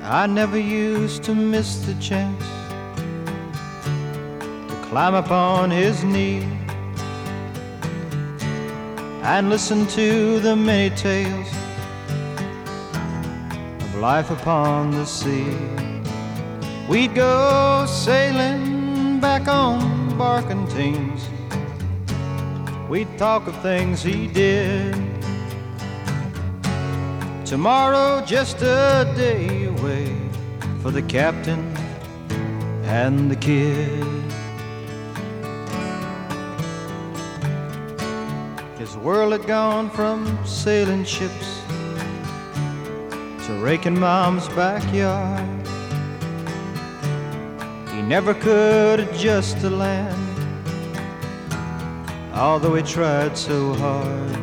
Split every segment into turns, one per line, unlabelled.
I never used to miss the chance to climb upon his knee and listen to the many tales of life upon the sea. We'd go sailing back on barkentines. We'd talk of things he did. Tomorrow just a day away for the captain and the kid. His world had gone from sailing ships to raking Mom's backyard. He never could adjust to land, although he tried so hard.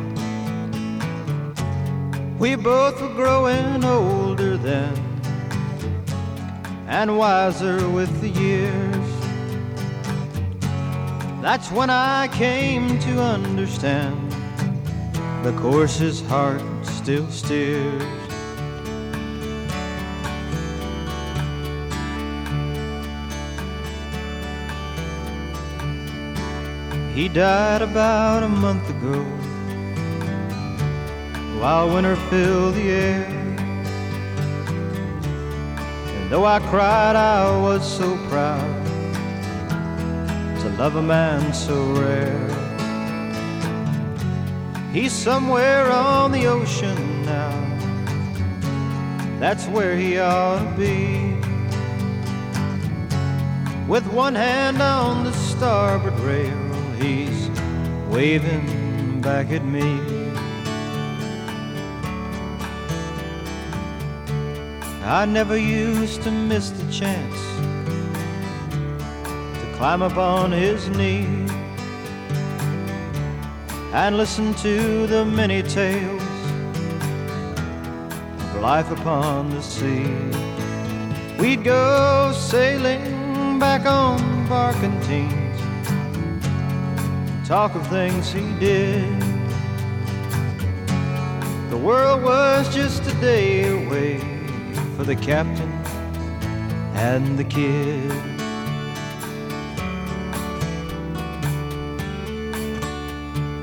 We both were growing older then and wiser with the years. That's when I came to understand the course his heart still steers. He died about a month ago, while winter filled the air. And though I cried, I was so proud to love a man so rare. He's somewhere on the ocean now, that's where he ought to be, with one hand on the starboard rail, he's waving back at me. I never used to miss the chance to climb up on his knee and listen to the many tales of life upon the sea. We'd go sailing back on barkentines, talk of things he did. The world was just a day away for the captain and the kid.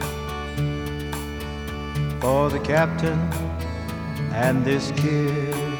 For the captain and this kid.